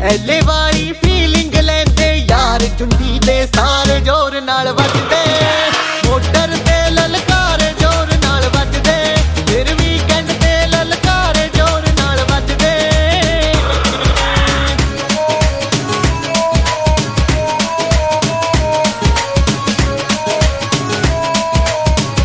ਐਲੇ ਵਾਲੀ ਫੀਲਿੰਗ ਲੈਂਦੇ ਯਾਰ ਚੁੰਡੀ ਦੇ ਸਾਰੇ ਜ਼ੋਰ ਨਾਲ ਵੱਜਦੇ